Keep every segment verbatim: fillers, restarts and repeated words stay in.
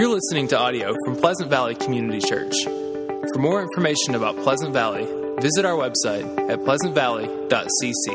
You're listening to audio from Pleasant Valley Community Church. For more information about Pleasant Valley, visit our website at pleasant valley dot c c.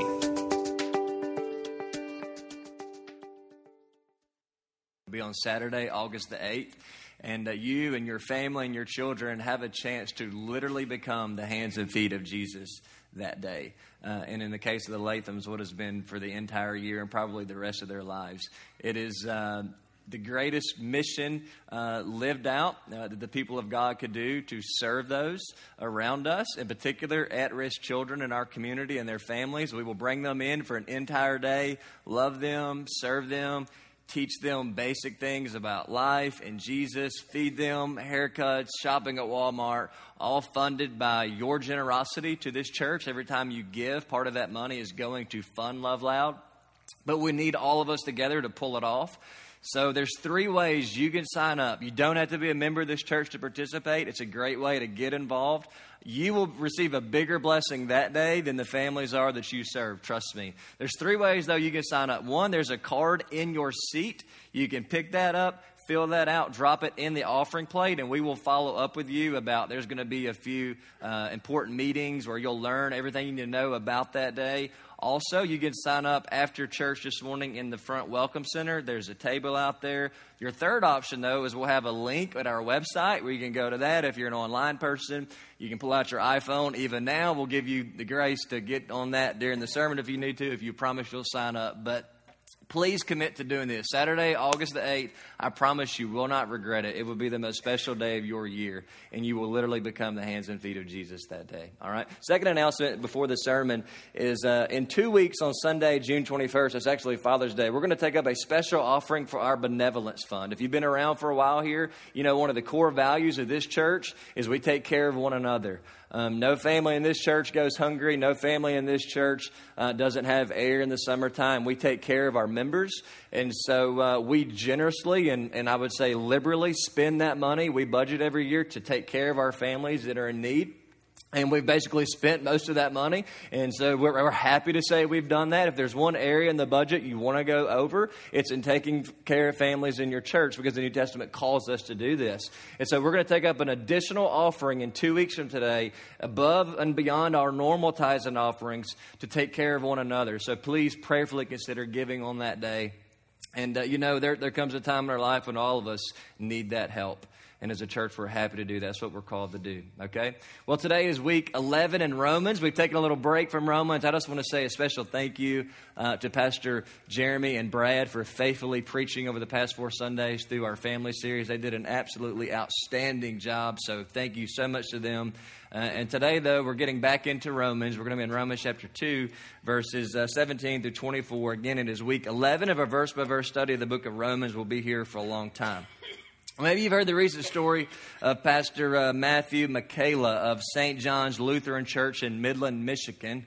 It'll be on Saturday, August the eighth, and uh, you and your family and your children have a chance to literally become the hands and feet of Jesus that day. Uh, and in the case of the Lathams, what has been for the entire year and probably the rest of their lives. It is uh, the greatest mission uh, lived out uh, that the people of God could do to serve those around us, in particular at-risk children in our community and their families. We will bring them in for an entire day, love them, serve them, teach them basic things about life and Jesus, feed them, haircuts, shopping at Walmart, all funded by your generosity to this church. Every time you give, part of that money is going to fund Love Loud. But we need all of us together to pull it off. So there's three ways you can sign up. You don't have to be a member of this church to participate. It's a great way to get involved. You will receive a bigger blessing that day than the families are that you serve. Trust me. There's three ways, though, you can sign up. One, there's a card in your seat. You can pick that up, fill that out, drop it in the offering plate, and we will follow up with you about, there's going to be a few uh, important meetings where you'll learn everything you need to know about that day. Also, you can sign up after church this morning in the front welcome center. There's a table out there. Your third option, though, is we'll have a link at our website where you can go to that. If you're an online person, you can pull out your iPhone. Even now, we'll give you the grace to get on that during the sermon if you need to, if you promise you'll sign up. But please commit to doing this. Saturday, August the eighth, I promise you will not regret it. It will be the most special day of your year, and you will literally become the hands and feet of Jesus that day. All right? Second announcement before the sermon is uh, in two weeks on Sunday, June twenty-first, it's actually Father's Day, we're going to take up a special offering for our benevolence fund. If you've been around for a while here, you know one of the core values of this church is we take care of one another. Um, no family in this church goes hungry. No family in this church uh, doesn't have air in the summertime. We take care of our members. And so uh, we generously and, and I would say liberally spend that money. We budget every year to take care of our families that are in need. And we've basically spent most of that money. And so we're, we're happy to say we've done that. If there's one area in the budget you want to go over, it's in taking care of families in your church, because the New Testament calls us to do this. And so we're going to take up an additional offering in two weeks from today, above and beyond our normal tithes and offerings, to take care of one another. So please prayerfully consider giving on that day. And, uh, you know, there, there comes a time in our life when all of us need that help. And as a church, we're happy to do that. That's what we're called to do, okay? Well, today is week eleven in Romans. We've taken a little break from Romans. I just want to say a special thank you uh, to Pastor Jeremy and Brad for faithfully preaching over the past four Sundays through our family series. They did an absolutely outstanding job, so thank you so much to them. Uh, and today, though, we're getting back into Romans. We're going to be in Romans chapter two, verses uh, seventeen through twenty-four. Again, it is week eleven of our verse-by-verse study of the book of Romans. We'll be here for a long time. Maybe you've heard the recent story of Pastor uh, Matthew Michaela of Saint John's Lutheran Church in Midland, Michigan.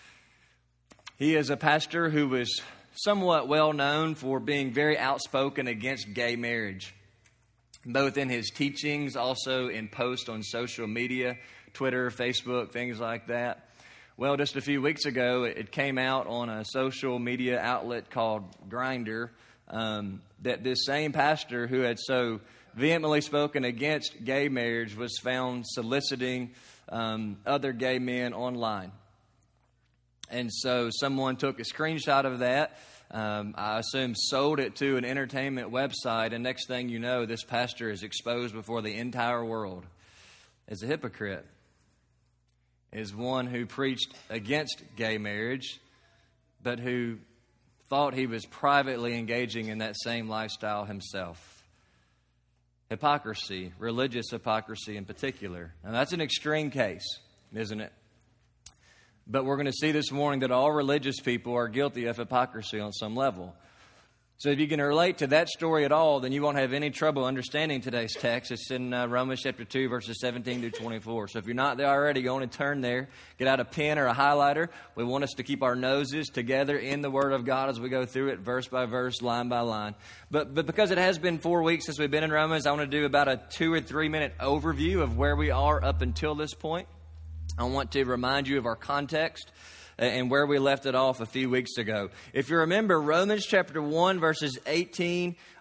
He is a pastor who was somewhat well known for being very outspoken against gay marriage, both in his teachings, also in posts on social media, Twitter, Facebook, things like that. Well, just a few weeks ago, it came out on a social media outlet called Grindr um, that this same pastor who had so vehemently spoken against gay marriage was found soliciting um, other gay men online. And so someone took a screenshot of that, um, I assume sold it to an entertainment website, and next thing you know, this pastor is exposed before the entire world as a hypocrite, as one who preached against gay marriage, but who thought he was privately engaging in that same lifestyle himself. Hypocrisy, religious hypocrisy in particular. Now, that's an extreme case, isn't it? But we're going to see this morning that all religious people are guilty of hypocrisy on some level. So if you can relate to that story at all, then you won't have any trouble understanding today's text. It's in uh, Romans chapter two, verses seventeen through twenty-four. So if you're not there already, go on and turn there. Get out a pen or a highlighter. We want us to keep our noses together in the Word of God as we go through it, verse by verse, line by line. But but because it has been four weeks since we've been in Romans, I want to do about a two or three minute overview of where we are up until this point. I want to remind you of our context and where we left it off a few weeks ago. If you remember, Romans chapter one, verses eighteen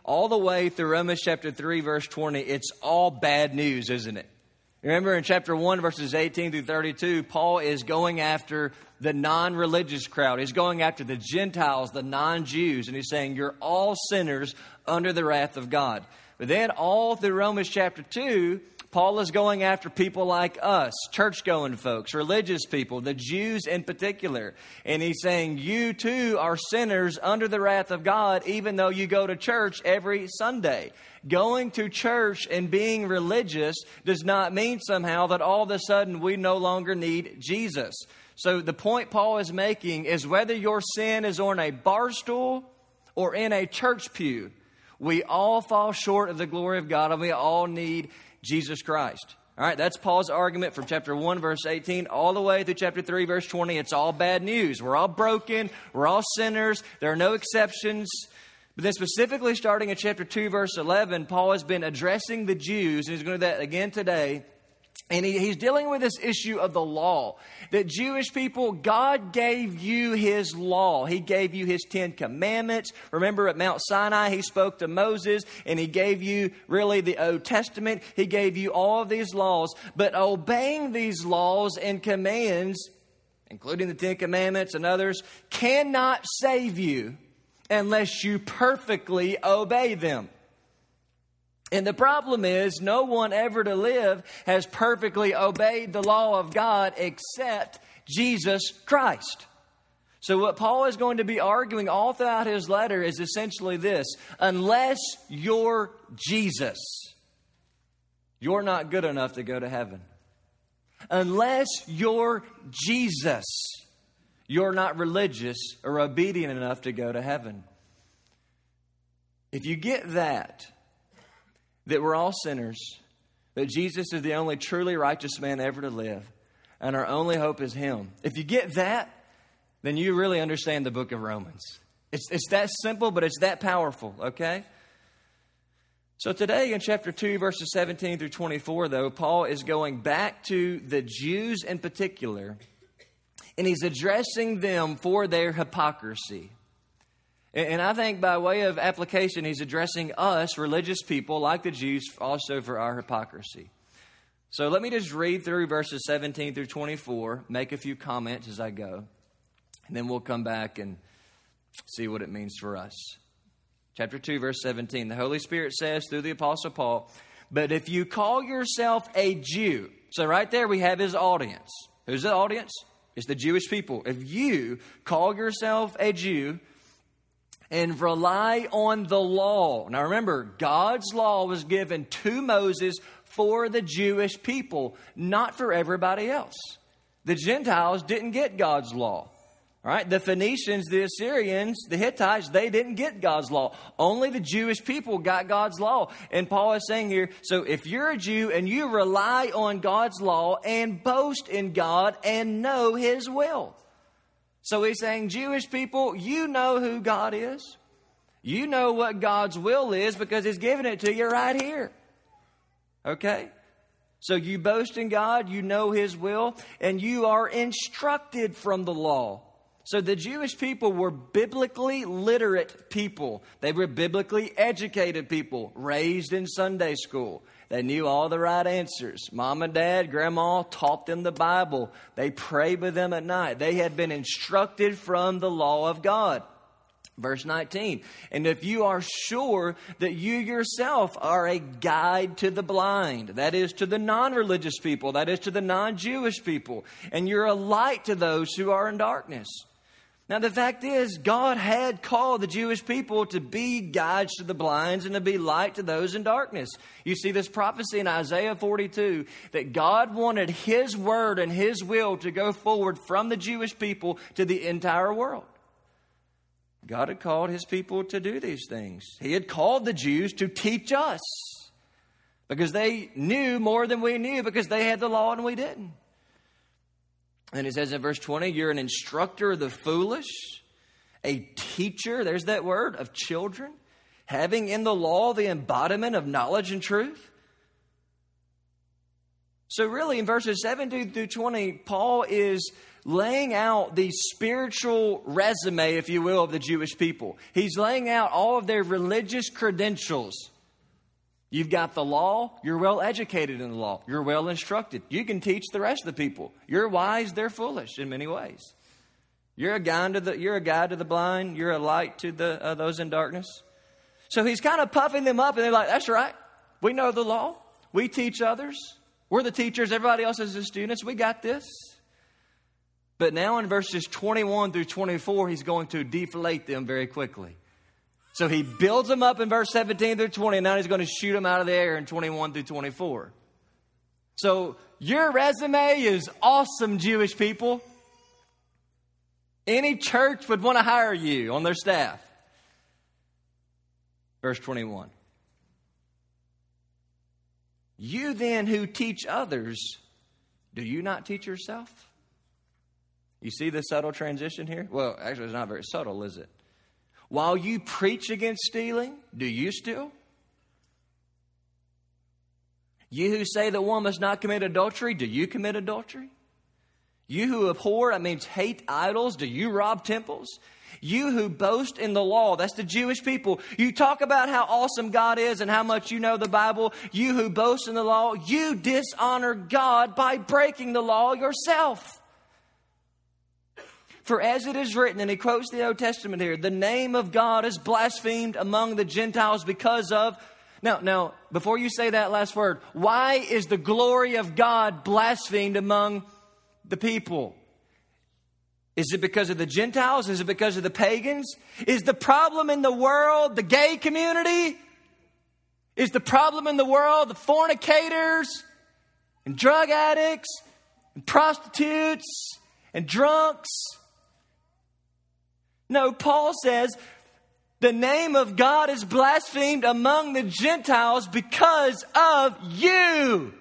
all the way through Romans chapter three, verse twenty, it's all bad news, isn't it? Remember in chapter one, verses eighteen through thirty-two, Paul is going after the non-religious crowd. He's going after the Gentiles, the non-Jews, and he's saying, you're all sinners under the wrath of God. But then all through Romans chapter two, Paul is going after people like us, church-going folks, religious people, the Jews in particular. And he's saying, you too are sinners under the wrath of God, even though you go to church every Sunday. Going to church and being religious does not mean somehow that all of a sudden we no longer need Jesus. So the point Paul is making is whether your sin is on a bar stool or in a church pew, we all fall short of the glory of God, and we all need Jesus Christ. All right, that's Paul's argument from chapter one, verse eighteen, all the way through chapter three, verse twenty. It's all bad news. We're all broken. We're all sinners. There are no exceptions. But then specifically starting in chapter two, verse eleven, Paul has been addressing the Jews, and he's going to do that again today. And he, he's dealing with this issue of the law. That Jewish people, God gave you His law. He gave you His Ten Commandments. Remember at Mount Sinai, He spoke to Moses, and He gave you really the Old Testament. He gave you all of these laws. But obeying these laws and commands, including the Ten Commandments and others, cannot save you unless you perfectly obey them. And the problem is, no one ever to live has perfectly obeyed the law of God except Jesus Christ. So what Paul is going to be arguing all throughout his letter is essentially this: unless you're Jesus, you're not good enough to go to heaven. Unless you're Jesus, you're not religious or obedient enough to go to heaven. If you get that, that we're all sinners, that Jesus is the only truly righteous man ever to live, and our only hope is Him. If you get that, then you really understand the book of Romans. It's, it's that simple, but it's that powerful, okay? So today in chapter two, verses seventeen through twenty-four, though, Paul is going back to the Jews in particular, and he's addressing them for their hypocrisy. And I think by way of application, he's addressing us, religious people, like the Jews, also for our hypocrisy. So let me just read through verses seventeen through twenty-four, make a few comments as I go, and then we'll come back and see what it means for us. Chapter two, verse seventeen, the Holy Spirit says through the Apostle Paul, but if you call yourself a Jew, so right there we have his audience. Who's the audience? It's the Jewish people. If you call yourself a Jew and rely on the law. Now remember, God's law was given to Moses for the Jewish people, not for everybody else. The Gentiles didn't get God's law. All right, the Phoenicians, the Assyrians, the Hittites, they didn't get God's law. Only the Jewish people got God's law. And Paul is saying here, so if you're a Jew and you rely on God's law and boast in God and know His will. So he's saying, Jewish people, you know who God is. You know what God's will is because He's given it to you right here. Okay? So you boast in God, you know His will, and you are instructed from the law. So the Jewish people were biblically literate people. They were biblically educated people, raised in Sunday school. They knew all the right answers. Mom and dad, grandma taught them the Bible. They prayed with them at night. They had been instructed from the law of God. Verse nineteen, and if you are sure that you yourself are a guide to the blind, that is to the non-religious people, that is to the non-Jewish people, and you're a light to those who are in darkness. Now, the fact is, God had called the Jewish people to be guides to the blinds and to be light to those in darkness. You see this prophecy in Isaiah forty-two that God wanted His word and His will to go forward from the Jewish people to the entire world. God had called His people to do these things. He had called the Jews to teach us because they knew more than we knew because they had the law and we didn't. And it says in verse twenty, you're an instructor of the foolish, a teacher, there's that word, of children, having in the law the embodiment of knowledge and truth. So really, in verses seventeen through twenty, Paul is laying out the spiritual resume, if you will, of the Jewish people. He's laying out all of their religious credentials. You've got the law. You're well educated in the law. You're well instructed. You can teach the rest of the people. You're wise. They're foolish in many ways. You're a guide to the, you're a guide to the blind. You're a light to the uh, those in darkness. So he's kind of puffing them up, and they're like, that's right. We know the law. We teach others. We're the teachers. Everybody else is the students. We got this. But now in verses twenty-one through twenty-four, he's going to deflate them very quickly. So he builds them up in verse seventeen through twenty, and now he's going to shoot them out of the air in twenty-one through twenty-four. So your resume is awesome, Jewish people. Any church would want to hire you on their staff. Verse twenty-one. You then who teach others, do you not teach yourself? You see the subtle transition here? Well, actually, it's not very subtle, is it? While you preach against stealing, do you steal? You who say that one must not commit adultery, do you commit adultery? You who abhor, that means hate idols, do you rob temples? You who boast in the law, that's the Jewish people. You talk about how awesome God is and how much you know the Bible. You who boast in the law, you dishonor God by breaking the law yourself. For as it is written, and he quotes the Old Testament here, the name of God is blasphemed among the Gentiles because of... Now, now, before you say that last word, why is the glory of God blasphemed among the people? Is it because of the Gentiles? Is it because of the pagans? Is the problem in the world the gay community? Is the problem in the world the fornicators and drug addicts and prostitutes and drunks? No, Paul says the name of God is blasphemed among the Gentiles because of you.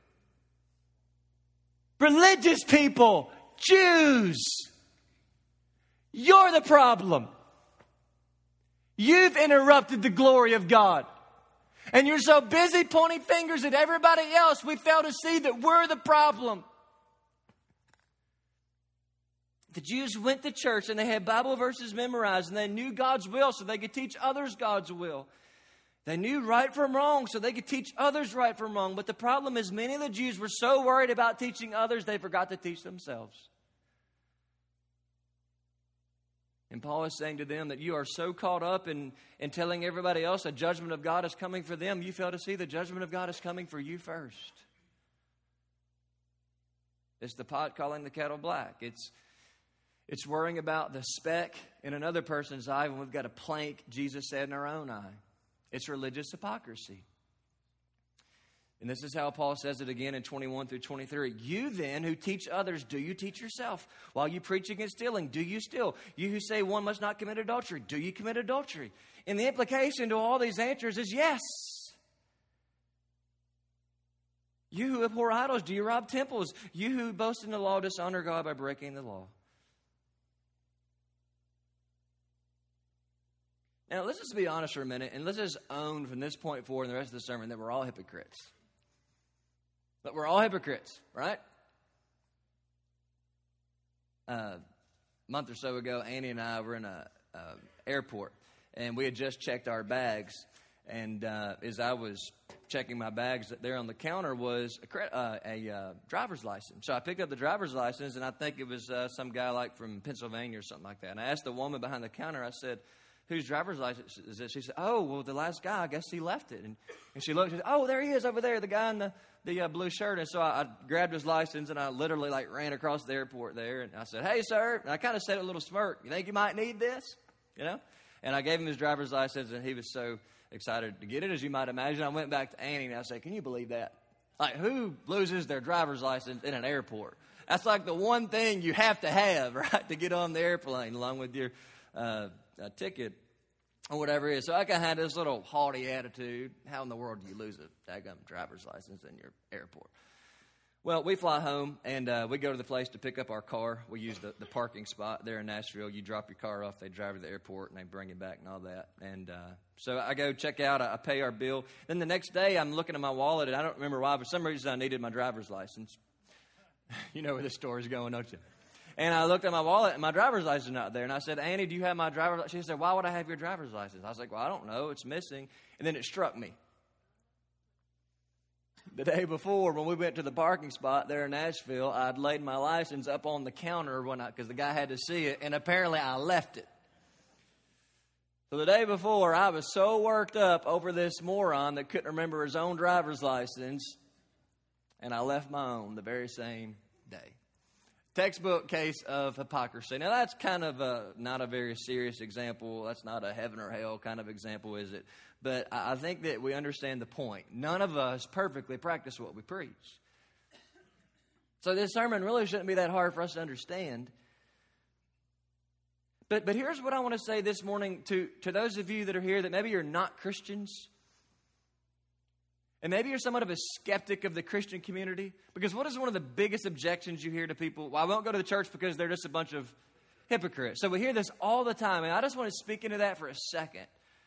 Religious people, Jews. You're the problem. You've interrupted the glory of God. And you're so busy pointing fingers at everybody else, we fail to see that we're the problem. The Jews went to church and they had Bible verses memorized and they knew God's will so they could teach others God's will. They knew right from wrong so they could teach others right from wrong. But the problem is many of the Jews were so worried about teaching others they forgot to teach themselves. And Paul is saying to them that you are so caught up in, in telling everybody else a judgment of God is coming for them, you fail to see the judgment of God is coming for you first. It's the pot calling the kettle black. It's It's worrying about the speck in another person's eye when we've got a plank, Jesus said, in our own eye. It's religious hypocrisy. And this is how Paul says it again in twenty-one through twenty-three. You then who teach others, do you teach yourself? While you preach against stealing, do you steal? You who say one must not commit adultery, do you commit adultery? And the implication to all these answers is yes. You who abhor idols, do you rob temples? You who boast in the law, dishonor God by breaking the law. Now, let's just be honest for a minute, and let's just own from this point forward in the rest of the sermon that we're all hypocrites. But we're all hypocrites, right? Uh, a month or so ago, Annie and I were in a, a airport, and we had just checked our bags. And uh, as I was checking my bags, there on the counter was a, cre- uh, a uh, driver's license. So I picked up the driver's license, and I think it was uh, some guy like from Pennsylvania or something like that. And I asked the woman behind the counter, I said, whose driver's license is this? She said, oh, well, the last guy, I guess he left it. And, and she looked, she said, oh, there he is over there, the guy in the, the uh, blue shirt. And so I, I grabbed his license, and I literally, like, ran across the airport there. And I said, hey, sir. And I kind of said a little smirk. You think you might need this? You know? And I gave him his driver's license, and he was so excited to get it, as you might imagine. I went back to Annie, and I said, can you believe that? Like, who loses their driver's license in an airport? That's like the one thing you have to have, right, to get on the airplane, along with your uh, uh, ticket. Or whatever it is. So I kind of had this little haughty attitude. How in the world do you lose a daggum driver's license in your airport? Well, we fly home, and uh, we go to the place to pick up our car. We use the, the parking spot there in Nashville. You drop your car off, they drive to the airport, and they bring it back and all that. And uh, so I go check out, I, I pay our bill. Then the next day, I'm looking at my wallet, and I don't remember why. For some reason, I needed my driver's license. You know where this story's going, don't you? And I looked at my wallet, and my driver's license is not there. And I said, Annie, do you have my driver's license? She said, why would I have your driver's license? I was like, well, I don't know. It's missing. And then it struck me. The day before, when we went to the parking spot there in Nashville, I'd laid my license up on the counter when I, because the guy had to see it, and apparently I left it. So the day before, I was so worked up over this moron that couldn't remember his own driver's license, and I left my own the very same day. Textbook case of hypocrisy. Now, that's kind of a, not a very serious example. That's not a heaven or hell kind of example, is it? But I think that we understand the point. None of us perfectly practice what we preach. So this sermon really shouldn't be that hard for us to understand. But but here's what I want to say this morning to, to those of you that are here that maybe you're not Christians. And maybe you're somewhat of a skeptic of the Christian community. Because what is one of the biggest objections you hear to people? Well, I won't go to the church because they're just a bunch of hypocrites. So we hear this all the time. And I just want to speak into that for a second.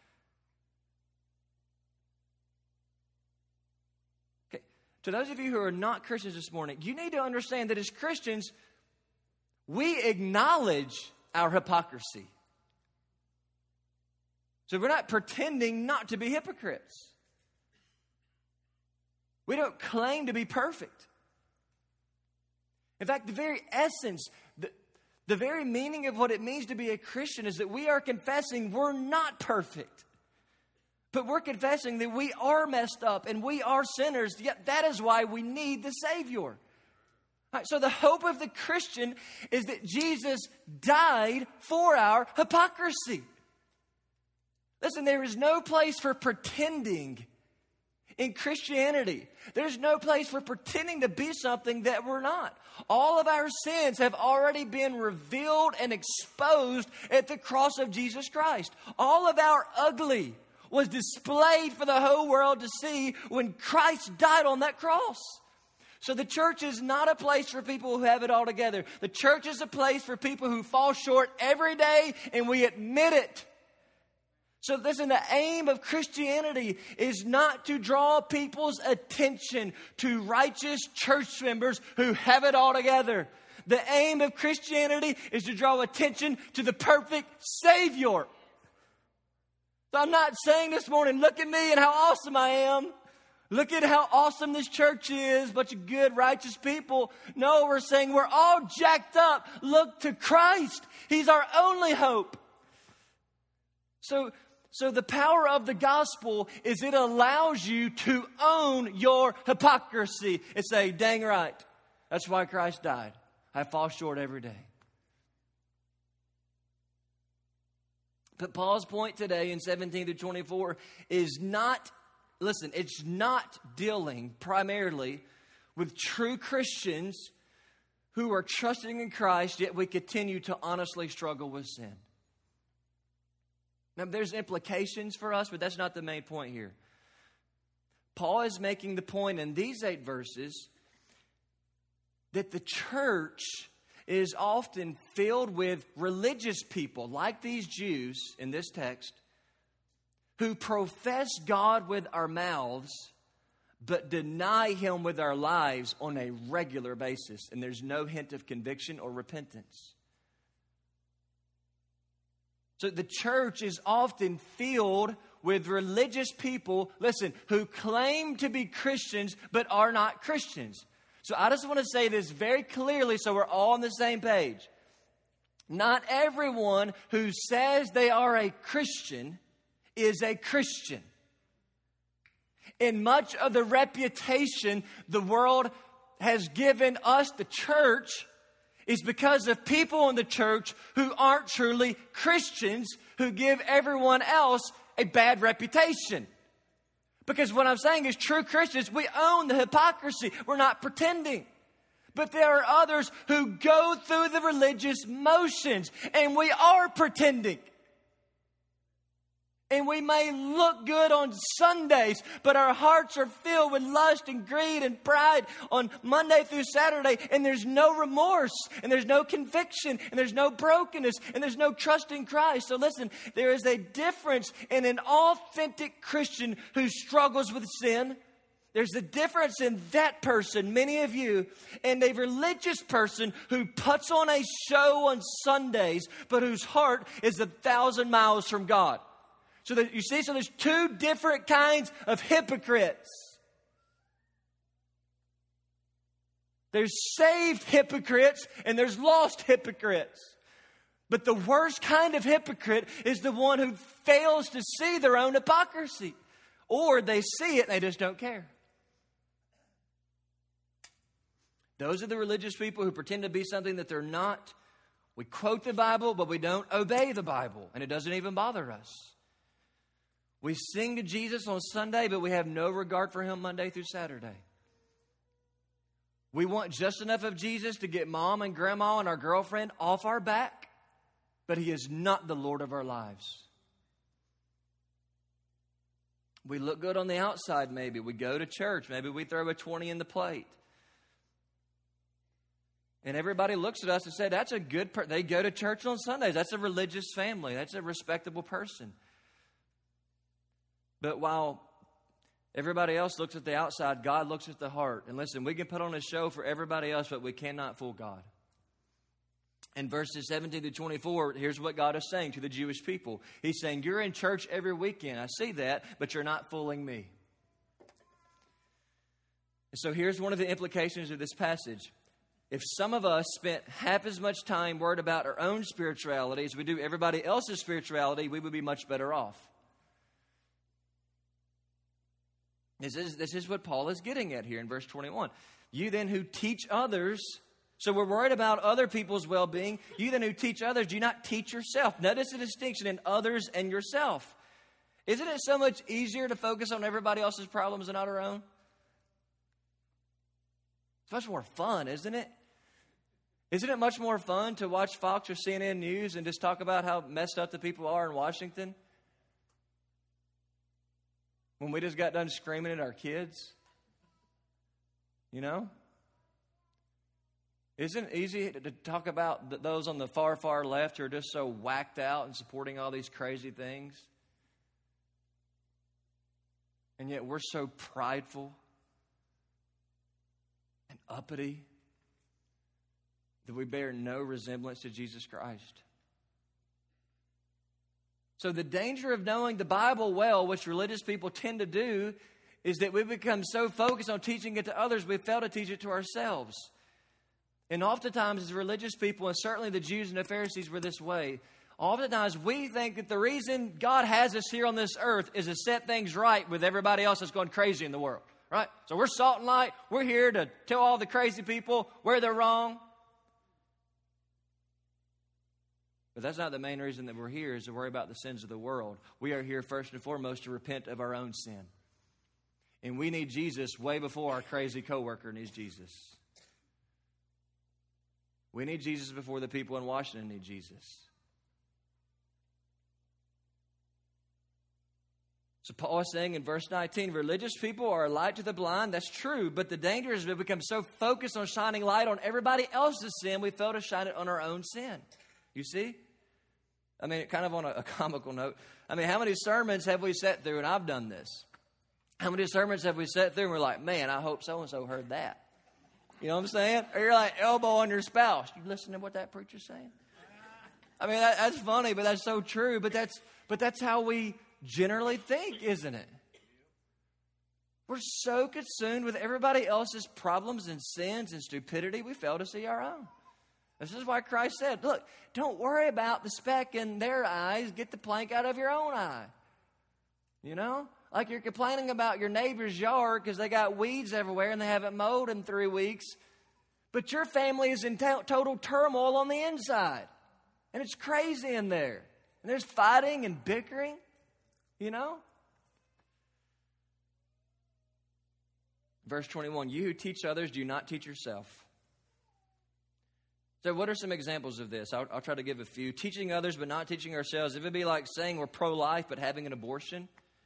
Okay. To those of you who are not Christians this morning, you need to understand that as Christians, we acknowledge our hypocrisy. So we're not pretending not to be hypocrites. We don't claim to be perfect. In fact, the very essence, the, the very meaning of what it means to be a Christian is that we are confessing we're not perfect. But we're confessing that we are messed up and we are sinners. Yet that is why we need the Savior. All right, so the hope of the Christian is that Jesus died for our hypocrisy. Listen, there is no place for pretending in Christianity. There's no place for pretending to be something that we're not. All of our sins have already been revealed and exposed at the cross of Jesus Christ. All of our ugly was displayed for the whole world to see when Christ died on that cross. So the church is not a place for people who have it all together. The church is a place for people who fall short every day, and we admit it. So listen, the aim of Christianity is not to draw people's attention to righteous church members who have it all together. The aim of Christianity is to draw attention to the perfect Savior. So I'm not saying this morning, look at me and how awesome I am. Look at how awesome this church is, a bunch of good, righteous people. No, we're saying we're all jacked up. Look to Christ. He's our only hope. So... So the power of the gospel is it allows you to own your hypocrisy and say, dang right, that's why Christ died. I fall short every day. But Paul's point today in seventeen through twenty-four is not, listen, it's not dealing primarily with true Christians who are trusting in Christ, yet we continue to honestly struggle with sin. Now, there's implications for us, but that's not the main point here. Paul is making the point in these eight verses that the church is often filled with religious people, like these Jews in this text, who profess God with our mouths, but deny Him with our lives on a regular basis. And there's no hint of conviction or repentance. So the church is often filled with religious people, listen, who claim to be Christians but are not Christians. So I just want to say this very clearly so we're all on the same page. Not everyone who says they are a Christian is a Christian. In much of the reputation the world has given us, the church, is because of people in the church who aren't truly Christians, who give everyone else a bad reputation. Because what I'm saying is true Christians, we own the hypocrisy. We're not pretending. But there are others who go through the religious motions, and we are pretending. And we may look good on Sundays, but our hearts are filled with lust and greed and pride on Monday through Saturday. And there's no remorse, and there's no conviction, and there's no brokenness, and there's no trust in Christ. So listen, there is a difference in an authentic Christian who struggles with sin. There's a difference in that person, many of you, and a religious person who puts on a show on Sundays, but whose heart is a thousand miles from God. So that you see, so there's two different kinds of hypocrites. There's saved hypocrites and there's lost hypocrites. But the worst kind of hypocrite is the one who fails to see their own hypocrisy. Or they see it and they just don't care. Those are the religious people who pretend to be something that they're not. We quote the Bible, but we don't obey the Bible. And it doesn't even bother us. We sing to Jesus on Sunday, but we have no regard for Him Monday through Saturday. We want just enough of Jesus to get mom and grandma and our girlfriend off our back, but He is not the Lord of our lives. We look good on the outside, maybe. We go to church. Maybe we throw a twenty in the plate. And everybody looks at us and says, that's a good person. They go to church on Sundays. That's a religious family. That's a respectable person. But while everybody else looks at the outside, God looks at the heart. And listen, we can put on a show for everybody else, but we cannot fool God. In verses seventeen to twenty-four, here's what God is saying to the Jewish people. He's saying, you're in church every weekend. I see that, but you're not fooling me. And so here's one of the implications of this passage. If some of us spent half as much time worried about our own spirituality as we do everybody else's spirituality, we would be much better off. This is, this is what Paul is getting at here in verse twenty-one. You then who teach others, so we're worried about other people's well-being. You then who teach others, do you not teach yourself? Notice the distinction in others and yourself. Isn't it so much easier to focus on everybody else's problems and not our own? It's much more fun, isn't it? Isn't it much more fun to watch Fox or C N N News and just talk about how messed up the people are in Washington? When we just got done screaming at our kids? You know? Isn't it easy to talk about those on the far, far left who are just so whacked out and supporting all these crazy things? And yet we're so prideful and uppity that we bear no resemblance to Jesus Christ. So the danger of knowing the Bible well, which religious people tend to do, is that we become so focused on teaching it to others, we fail to teach it to ourselves. And oftentimes as religious people, and certainly the Jews and the Pharisees were this way, oftentimes we think that the reason God has us here on this earth is to set things right with everybody else that's going crazy in the world. Right? So we're salt and light. We're here to tell all the crazy people where they're wrong. But that's not the main reason that we're here, is to worry about the sins of the world. We are here first and foremost to repent of our own sin. And we need Jesus way before our crazy coworker needs Jesus. We need Jesus before the people in Washington need Jesus. So Paul is saying in verse nineteen, religious people are a light to the blind. That's true, but the danger is we become so focused on shining light on everybody else's sin, we fail to shine it on our own sin. You see? I mean, kind of on a, a comical note. I mean, how many sermons have we sat through, and I've done this. How many sermons have we sat through and we're like, man, I hope so-and-so heard that. You know what I'm saying? Or you're like elbowing your spouse. You listen to what that preacher's saying? I mean, that, that's funny, but that's so true. But that's but that's how we generally think, isn't it? We're so consumed with everybody else's problems and sins and stupidity, we fail to see our own. This is why Christ said, look, don't worry about the speck in their eyes. Get the plank out of your own eye. You know? Like you're complaining about your neighbor's yard because they got weeds everywhere and they haven't mowed in three weeks. But your family is in t- total turmoil on the inside. And it's crazy in there. And there's fighting and bickering. You know? Verse twenty-one, you who teach others, do not teach yourself. So what are some examples of this? I'll, I'll try to give a few. Teaching others but not teaching ourselves. It would be like saying we're pro-life but having an abortion.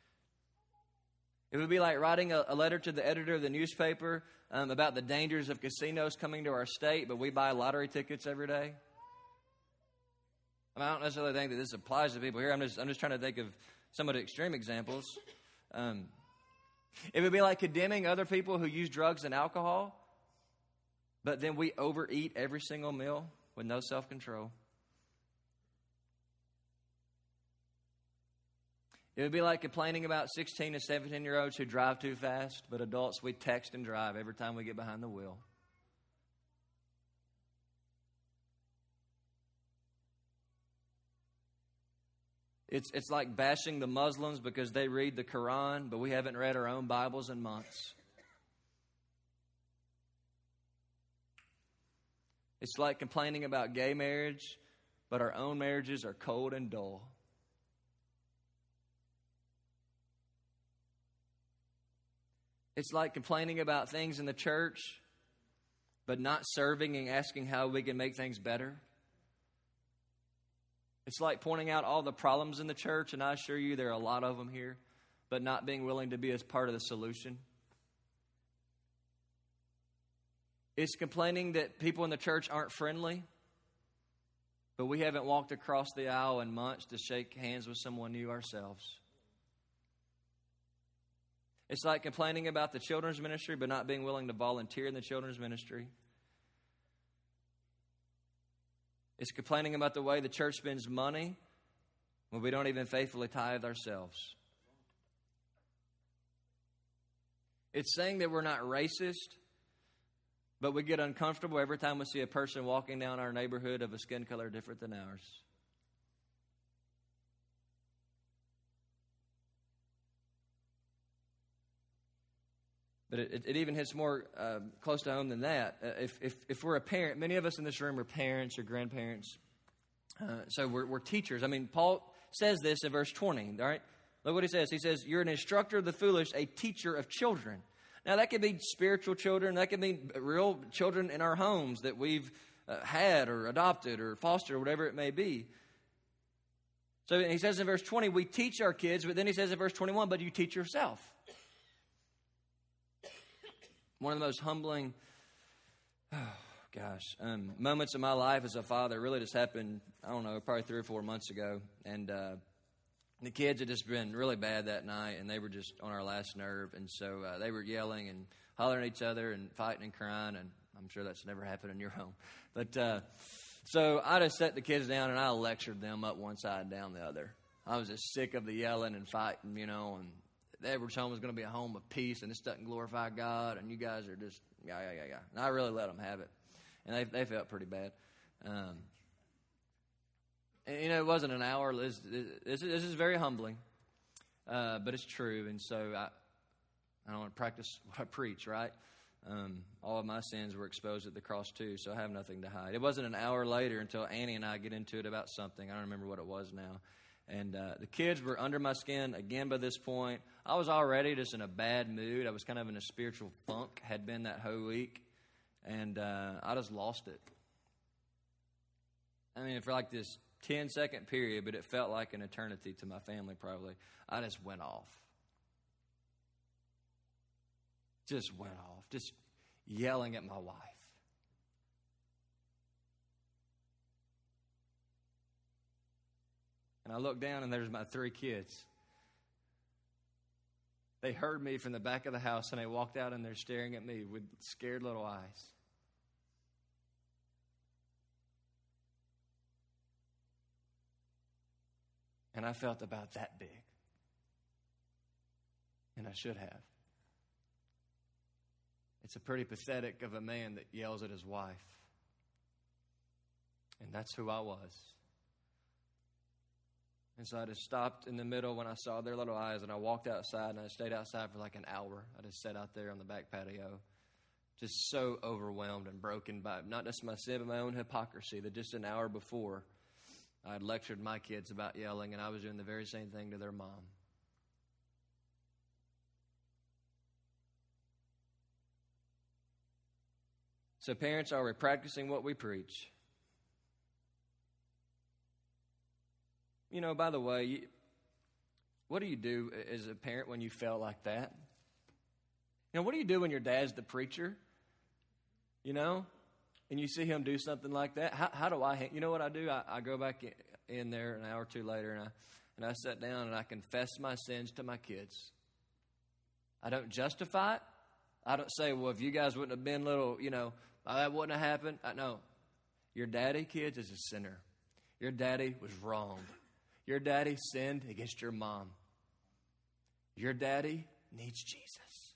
It would be like writing a, a letter to the editor of the newspaper um, about the dangers of casinos coming to our state, but we buy lottery tickets every day. I mean, I don't necessarily think that this applies to people here. I'm just, I'm just trying to think of some of the extreme examples. Um, it would be like condemning other people who use drugs and alcohol, but then we overeat every single meal with no self-control. It would be like complaining about sixteen to seventeen-year-olds who drive too fast, but adults, we text and drive every time we get behind the wheel. It's, it's like bashing the Muslims because they read the Quran, but we haven't read our own Bibles in months. It's like complaining about gay marriage, but our own marriages are cold and dull. It's like complaining about things in the church, but not serving and asking how we can make things better. It's like pointing out all the problems in the church, and I assure you there are a lot of them here, but not being willing to be as part of the solution. It's complaining that people in the church aren't friendly, but we haven't walked across the aisle in months to shake hands with someone new ourselves. It's like complaining about the children's ministry, but not being willing to volunteer in the children's ministry. It's complaining about the way the church spends money when we don't even faithfully tithe ourselves. It's saying that we're not racist, but we get uncomfortable every time we see a person walking down our neighborhood of a skin color different than ours. But it, it even hits more uh, close to home than that. Uh, if, if if we're a parent, many of us in this room are parents or grandparents. Uh, so we're, we're teachers. I mean, Paul says this in verse twenty, all right? Look what he says. He says, you're an instructor of the foolish, a teacher of children. Now, that could be spiritual children. That could be real children in our homes that we've uh, had or adopted or fostered or whatever it may be. So he says in verse twenty, we teach our kids, but then he says in verse twenty-one, but you teach yourself. One of the most humbling, oh gosh, um, moments of my life as a father really just happened, I don't know, probably three or four months ago. And uh, the kids had just been really bad that night, and they were just on our last nerve. And so uh, they were yelling and hollering at each other and fighting and crying. And I'm sure that's never happened in your home. But uh, so I just set the kids down, and I lectured them up one side and down the other. I was just sick of the yelling and fighting, you know, and Edwards home is going to be a home of peace, and this doesn't glorify God, and you guys are just, yeah, yeah, yeah, yeah. And I really let them have it. And they they felt pretty bad. Um, and, you know, it wasn't an hour. This, this, this is very humbling, uh, but it's true. And so I, I don't want to practice what I preach, right? Um, all of my sins were exposed at the cross, too, so I have nothing to hide. It wasn't an hour later until Annie and I get into it about something. I don't remember what it was now. And uh, the kids were under my skin again by this point. I was already just in a bad mood. I was kind of in a spiritual funk, had been that whole week. And uh, I just lost it. I mean, for like this ten-second period, but it felt like an eternity to my family probably. I just went off. Just went off. Just yelling at my wife. And I looked down, and there's my three kids. They heard me from the back of the house, and they walked out, and they're staring at me with scared little eyes. And I felt about that big. And I should have. It's a pretty pathetic of a man that yells at his wife. And that's who I was. And so I just stopped in the middle when I saw their little eyes, and I walked outside, and I stayed outside for like an hour. I just sat out there on the back patio, just so overwhelmed and broken by not just my sin, but my own hypocrisy, that just an hour before I had lectured my kids about yelling, and I was doing the very same thing to their mom. So parents, are we practicing what we preach? you know, by the way, you, what do you do as a parent when you felt like that? You know, what do you do when your dad's the preacher? You know, and you see him do something like that? How, how do I, you know what I do? I, I go back in, in there an hour or two later, and I, and I sit down and I confess my sins to my kids. I don't justify it. I don't say, well, if you guys wouldn't have been little, you know, that wouldn't have happened. I know. Your daddy, kids, is a sinner. Your daddy was wrong. Your daddy sinned against your mom. Your daddy needs Jesus.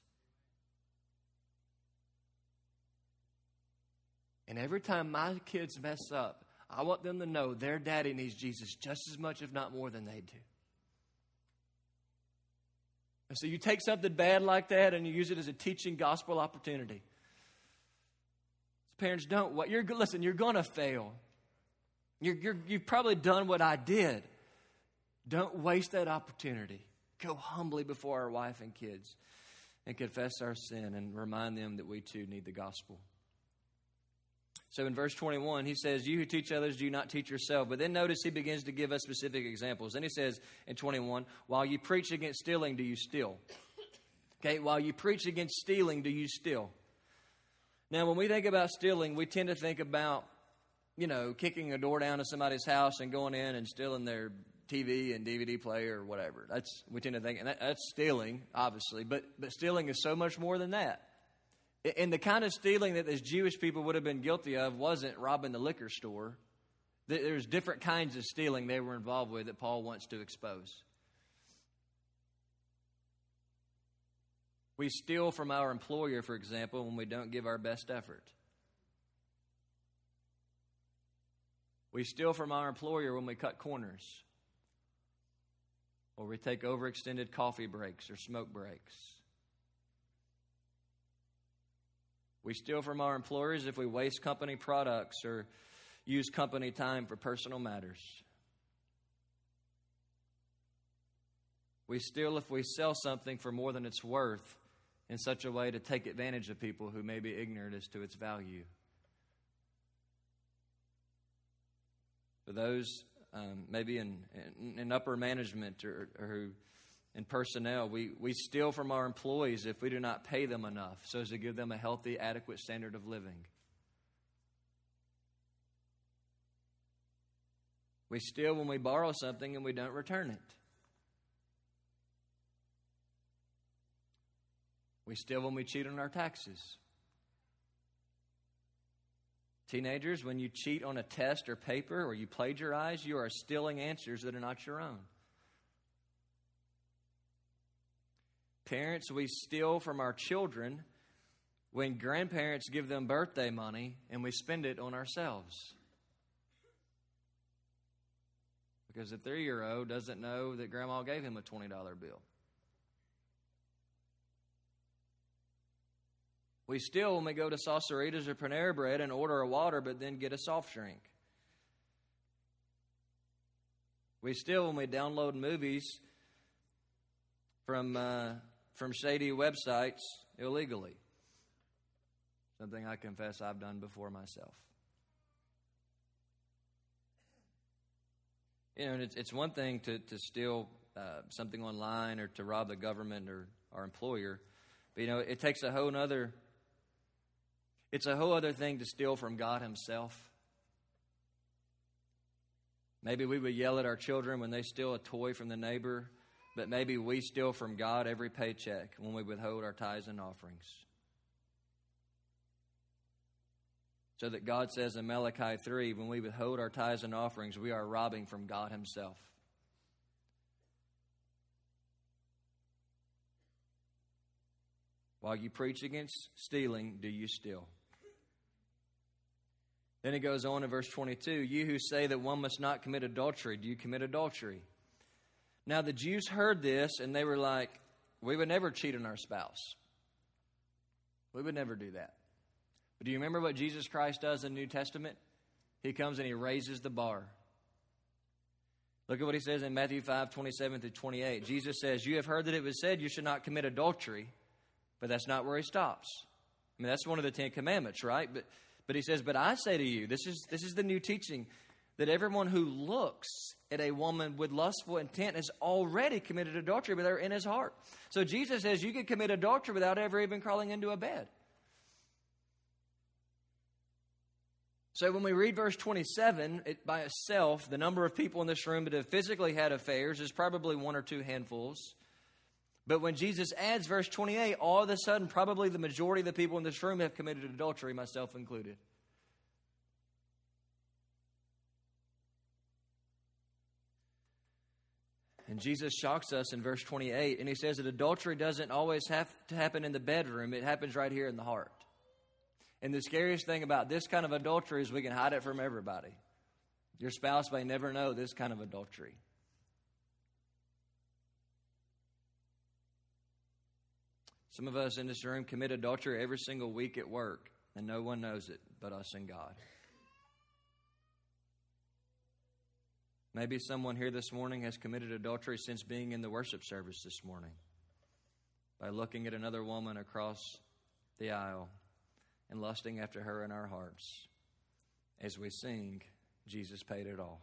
And every time my kids mess up, I want them to know their daddy needs Jesus just as much, if not more, than they do. And so you take something bad like that and you use it as a teaching gospel opportunity. Parents, don't. What you're listen. You're going to fail. You're, you're you've probably done what I did. Don't waste that opportunity. Go humbly before our wife and kids, and confess our sin and remind them that we too need the gospel. So in verse twenty-one, he says, "You who teach others, do not teach yourself." But then notice he begins to give us specific examples. Then he says in twenty-one, "While you preach against stealing, do you steal?" Okay, while you preach against stealing, do you steal? Now, when we think about stealing, we tend to think about, you know, kicking a door down to somebody's house and going in and stealing their T V and D V D player or whatever. That's we tend to think, and that, that's stealing, obviously. But but stealing is so much more than that. And the kind of stealing that these Jewish people would have been guilty of wasn't robbing the liquor store. There's different kinds of stealing they were involved with that Paul wants to expose. We steal from our employer, for example, when we don't give our best effort. We steal from our employer when we cut corners, or we take overextended coffee breaks or smoke breaks. We steal from our employers if we waste company products or use company time for personal matters. We steal if we sell something for more than it's worth in such a way to take advantage of people who may be ignorant as to its value. For those um, maybe in, in, in upper management or, or who in personnel, we, we steal from our employees if we do not pay them enough so as to give them a healthy, adequate standard of living. We steal when we borrow something and we don't return it. We steal when we cheat on our taxes. Teenagers, when you cheat on a test or paper or you plagiarize, you are stealing answers that are not your own. Parents, we steal from our children when grandparents give them birthday money and we spend it on ourselves. Because the three-year-old doesn't know that grandma gave him a twenty dollar bill. We steal when we go to Sauceritas or Panera Bread and order a water but then get a soft drink. We steal when we download movies from uh, from shady websites illegally. Something I confess I've done before myself. You know, and it's, it's one thing to, to steal uh, something online or to rob the government or our employer. But, you know, it takes a whole other... It's a whole other thing to steal from God Himself. Maybe we would yell at our children when they steal a toy from the neighbor, but maybe we steal from God every paycheck when we withhold our tithes and offerings. So that God says in Malachi three, when we withhold our tithes and offerings, we are robbing from God Himself. While you preach against stealing, do you steal? Then it goes on in verse twenty-two, you who say that one must not commit adultery, do you commit adultery? Now the Jews heard this and they were like, we would never cheat on our spouse. We would never do that. But do you remember what Jesus Christ does in the New Testament? He comes and He raises the bar. Look at what He says in Matthew five, twenty-seven through twenty-eight. Jesus says, you have heard that it was said you should not commit adultery, but that's not where He stops. I mean, that's one of the Ten Commandments, right? But But He says, but I say to you, this is this is the new teaching, that everyone who looks at a woman with lustful intent has already committed adultery with her in his heart. So Jesus says you can commit adultery without ever even crawling into a bed. So when we read verse twenty-seven, it by itself, the number of people in this room that have physically had affairs is probably one or two handfuls. But when Jesus adds verse twenty-eight, all of a sudden, probably the majority of the people in this room have committed adultery, myself included. And Jesus shocks us in verse twenty-eight, and he says that adultery doesn't always have to happen in the bedroom. It happens right here in the heart. And the scariest thing about this kind of adultery is we can hide it from everybody. Your spouse may never know this kind of adultery. Some of us in this room commit adultery every single week at work, and no one knows it but us and God. Maybe someone here this morning has committed adultery since being in the worship service this morning by looking at another woman across the aisle and lusting after her in our hearts. As we sing, Jesus paid it all.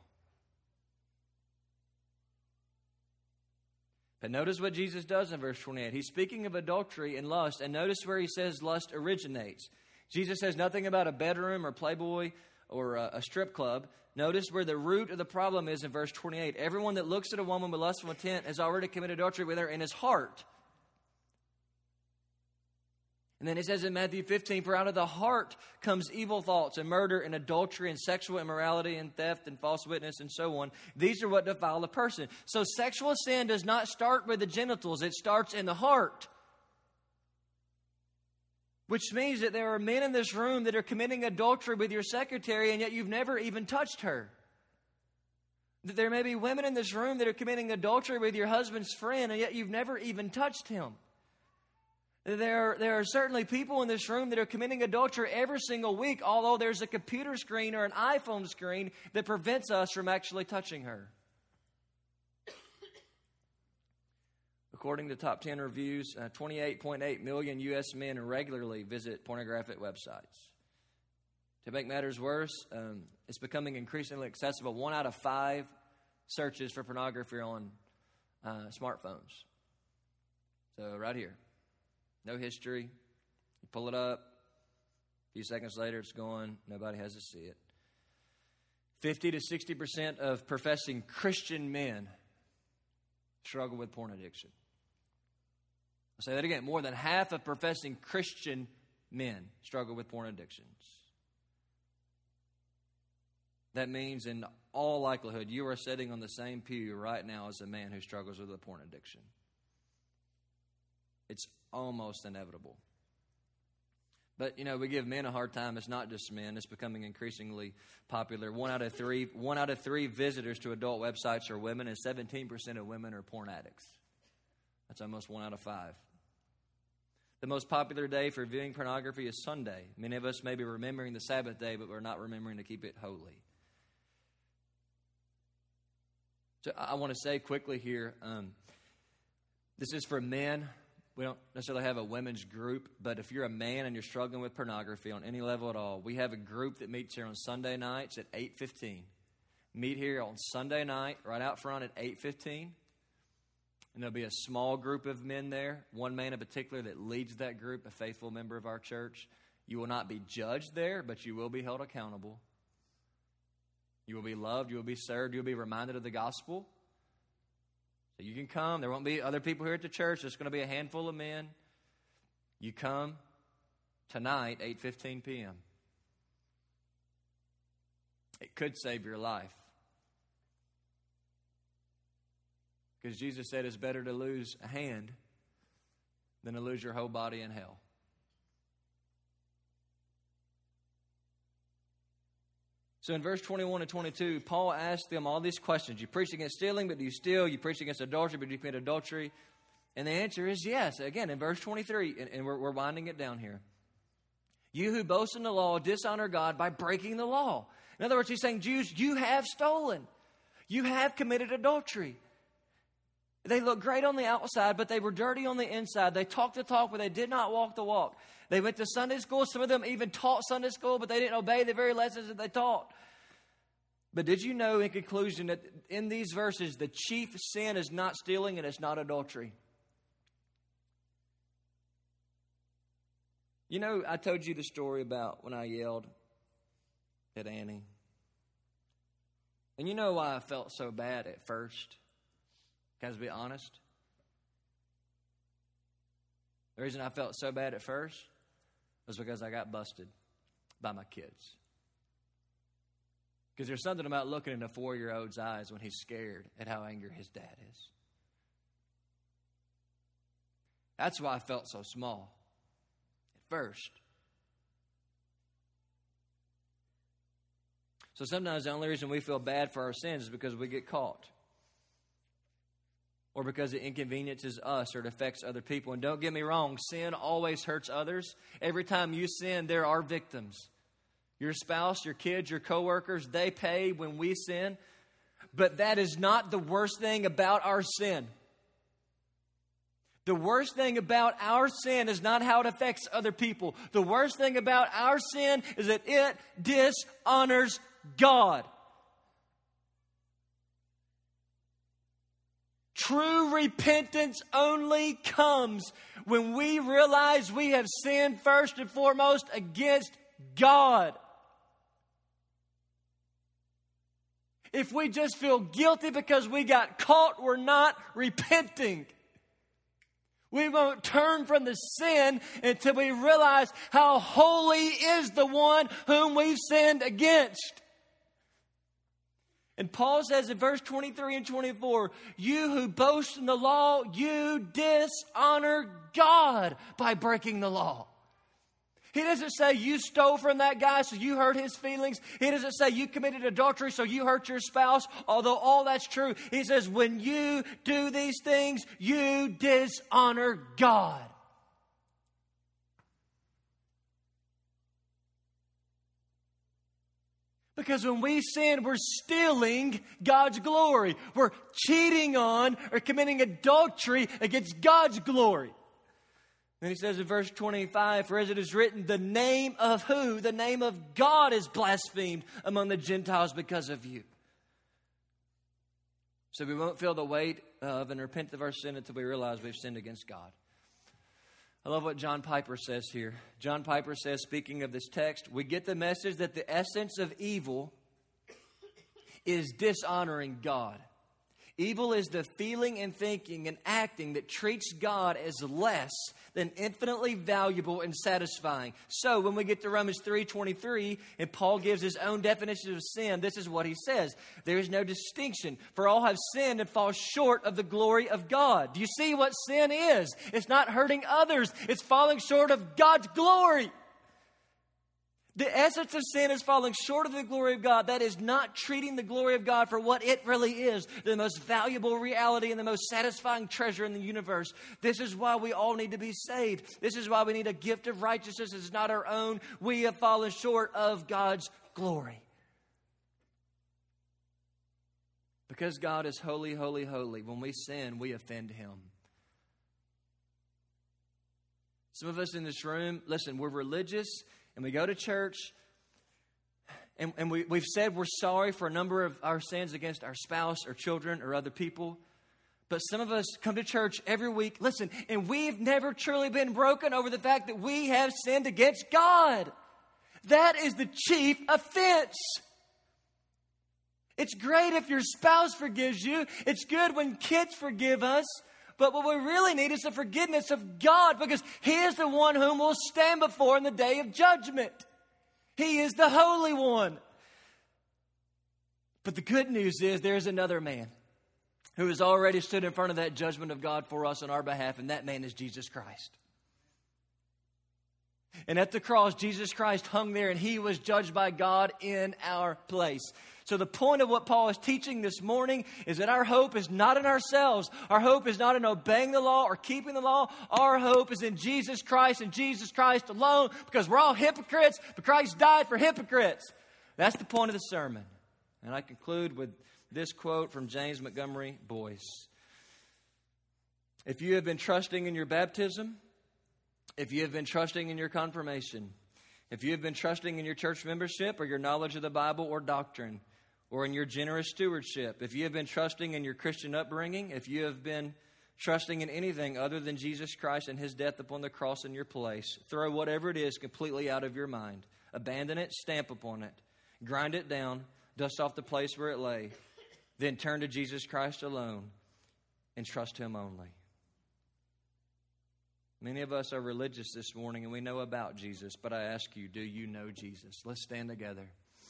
But notice what Jesus does in verse twenty-eight. He's speaking of adultery and lust, and notice where he says lust originates. Jesus says nothing about a bedroom or Playboy or a, a strip club. Notice where the root of the problem is in verse twenty-eight. Everyone that looks at a woman with lustful intent has already committed adultery with her in his heart. And then it says in Matthew fifteen, for out of the heart comes evil thoughts and murder and adultery and sexual immorality and theft and false witness and so on. These are what defile a person. So sexual sin does not start with the genitals. It starts in the heart. Which means that there are men in this room that are committing adultery with your secretary and yet you've never even touched her. That there may be women in this room that are committing adultery with your husband's friend and yet you've never even touched him. There, there are certainly people in this room that are committing adultery every single week, although there's a computer screen or an iPhone screen that prevents us from actually touching her. According to top ten reviews, uh, twenty-eight point eight million U S men regularly visit pornographic websites. To make matters worse, um, it's becoming increasingly accessible. One out of five searches for pornography on uh, smartphones. So right here. No history. You pull it up. A few seconds later, it's gone. Nobody has to see it. fifty to sixty percent of professing Christian men struggle with porn addiction. I'll say that again. More than half of professing Christian men struggle with porn addictions. That means in all likelihood, you are sitting on the same pew right now as a man who struggles with a porn addiction. It's almost inevitable. But, you know, we give men a hard time. It's not just men. It's becoming increasingly popular. One out of three, one out of three visitors to adult websites are women, and seventeen percent of women are porn addicts. That's almost one out of five. The most popular day for viewing pornography is Sunday. Many of us may be remembering the Sabbath day, but we're not remembering to keep it holy. So I want to say quickly here, um, this is for men. We don't necessarily have a women's group, but if you're a man and you're struggling with pornography on any level at all, we have a group that meets here on Sunday nights at eight fifteen. Meet here on Sunday night, right out front at eight fifteen. And there'll be a small group of men there, one man in particular that leads that group, a faithful member of our church. You will not be judged there, but you will be held accountable. You will be loved, you will be served, you will be reminded of the gospel. So you can come. There won't be other people here at the church. There's going to be a handful of men. You come tonight, eight fifteen p.m. It could save your life. Because Jesus said it's better to lose a hand than to lose your whole body in hell. So in verse twenty-one and twenty-two, Paul asked them all these questions. You preach against stealing, but do you steal? You preach against adultery, but do you commit adultery? And the answer is yes. Again, in verse twenty-three, and, and we're, we're winding it down here. You who boast in the law dishonor God by breaking the law. In other words, he's saying, Jews, you have stolen. You have committed adultery. They look great on the outside, but they were dirty on the inside. They talked the talk, but they did not walk the walk. They went to Sunday school. Some of them even taught Sunday school, but they didn't obey the very lessons that they taught. But did you know, in conclusion, that in these verses, the chief sin is not stealing and it's not adultery? You know, I told you the story about when I yelled at Annie. And you know why I felt so bad at first? Can I be honest? The reason I felt so bad at first was because I got busted by my kids. Because there's something about looking in a four-year-old's eyes when he's scared at how angry his dad is. That's why I felt so small at first. So sometimes the only reason we feel bad for our sins is because we get caught. Or because it inconveniences us or it affects other people. And don't get me wrong, sin always hurts others. Every time you sin, there are victims. Your spouse, your kids, your coworkers, they pay when we sin. But that is not the worst thing about our sin. The worst thing about our sin is not how it affects other people. The worst thing about our sin is that it dishonors God. True repentance only comes when we realize we have sinned first and foremost against God. If we just feel guilty because we got caught, we're not repenting. We won't turn from the sin until we realize how holy is the one whom we've sinned against. And Paul says in verse twenty-three and twenty-four, you who boast in the law, you dishonor God by breaking the law. He doesn't say you stole from that guy so you hurt his feelings. He doesn't say you committed adultery so you hurt your spouse, although all that's true. He says when you do these things, you dishonor God. Because when we sin, we're stealing God's glory. We're cheating on or committing adultery against God's glory. And he says in verse twenty-five, for as it is written, the name of who? The name of God is blasphemed among the Gentiles because of you. So we won't feel the weight of and repent of our sin until we realize we've sinned against God. I love what John Piper says here. John Piper says, speaking of this text, we get the message that the essence of evil is dishonoring God. Evil is the feeling and thinking and acting that treats God as less than infinitely valuable and satisfying. So when we get to Romans three twenty-three, and Paul gives his own definition of sin, this is what he says. There is no distinction, for all have sinned and fall short of the glory of God. Do you see what sin is? It's not hurting others. It's falling short of God's glory. The essence of sin is falling short of the glory of God. That is not treating the glory of God for what it really is, the most valuable reality and the most satisfying treasure in the universe. This is why we all need to be saved. This is why we need a gift of righteousness. It's not our own. We have fallen short of God's glory. Because God is holy, holy, holy, when we sin, we offend Him. Some of us in this room, listen, we're religious. And we go to church, and, and we, we've said we're sorry for a number of our sins against our spouse or children or other people. But some of us come to church every week, listen, and we've never truly been broken over the fact that we have sinned against God. That is the chief offense. It's great if your spouse forgives you. It's good when kids forgive us. But what we really need is the forgiveness of God, because He is the one whom we'll stand before in the day of judgment. He is the Holy One. But the good news is there's another man who has already stood in front of that judgment of God for us on our behalf, and that man is Jesus Christ. And at the cross, Jesus Christ hung there, and He was judged by God in our place. So the point of what Paul is teaching this morning is that our hope is not in ourselves. Our hope is not in obeying the law or keeping the law. Our hope is in Jesus Christ and Jesus Christ alone, because we're all hypocrites, but Christ died for hypocrites. That's the point of the sermon. And I conclude with this quote from James Montgomery Boyce. If you have been trusting in your baptism, if you have been trusting in your confirmation, if you have been trusting in your church membership or your knowledge of the Bible or doctrine, or in your generous stewardship, if you have been trusting in your Christian upbringing, if you have been trusting in anything other than Jesus Christ and his death upon the cross in your place, throw whatever it is completely out of your mind. Abandon it, stamp upon it, grind it down, dust off the place where it lay. Then turn to Jesus Christ alone and trust him only. Many of us are religious this morning and we know about Jesus, but I ask you, do you know Jesus? Let's stand together.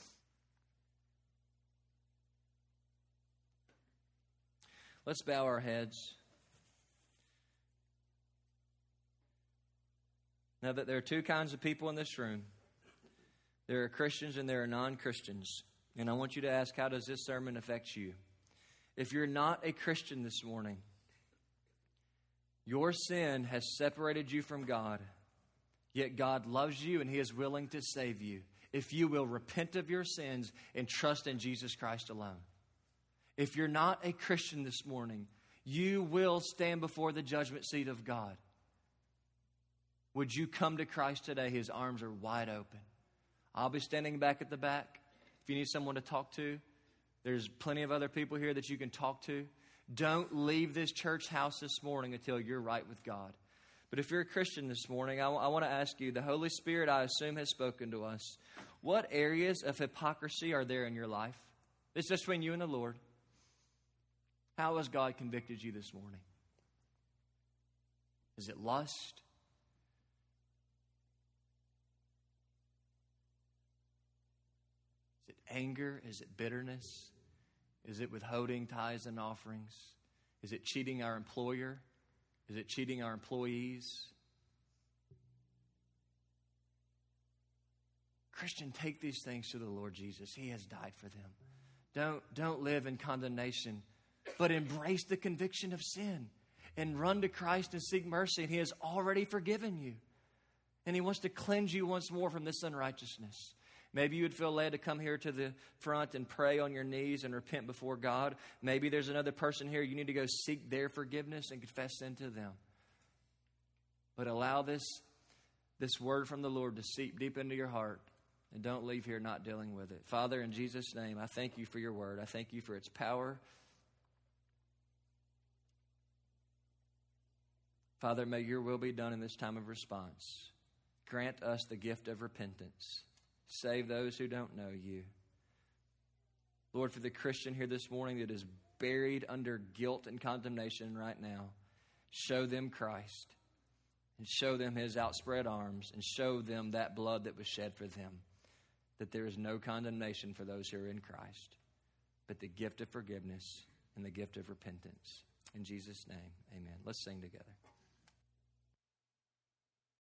Let's bow our heads. Now that there are two kinds of people in this room. There are Christians and there are non-Christians. And I want you to ask, how does this sermon affect you? If you're not a Christian this morning, your sin has separated you from God, yet God loves you and he is willing to save you if you will repent of your sins and trust in Jesus Christ alone. If you're not a Christian this morning, you will stand before the judgment seat of God. Would you come to Christ today? His arms are wide open. I'll be standing back at the back. If you need someone to talk to, there's plenty of other people here that you can talk to. Don't leave this church house this morning until you're right with God. But if you're a Christian this morning, I, I want to ask you, the Holy Spirit, I assume, has spoken to us. What areas of hypocrisy are there in your life? It's just between you and the Lord. How has God convicted you this morning? Is it lust? Is it anger? Is it bitterness? Is it withholding tithes and offerings? Is it cheating our employer? Is it cheating our employees? Christian, take these things to the Lord Jesus. He has died for them. Don't, don't live in condemnation, but embrace the conviction of sin and run to Christ and seek mercy. And he has already forgiven you. And he wants to cleanse you once more from this unrighteousness. Maybe you would feel led to come here to the front and pray on your knees and repent before God. Maybe there's another person here. You need to go seek their forgiveness and confess sin to them. But allow this, this word from the Lord to seep deep into your heart. And don't leave here not dealing with it. Father, in Jesus' name, I thank you for your word. I thank you for its power. Father, may your will be done in this time of response. Grant us the gift of repentance. Save those who don't know you. Lord, for the Christian here this morning that is buried under guilt and condemnation right now, show them Christ and show them his outspread arms and show them that blood that was shed for them, that there is no condemnation for those who are in Christ, but the gift of forgiveness and the gift of repentance. In Jesus' name, amen. Let's sing together.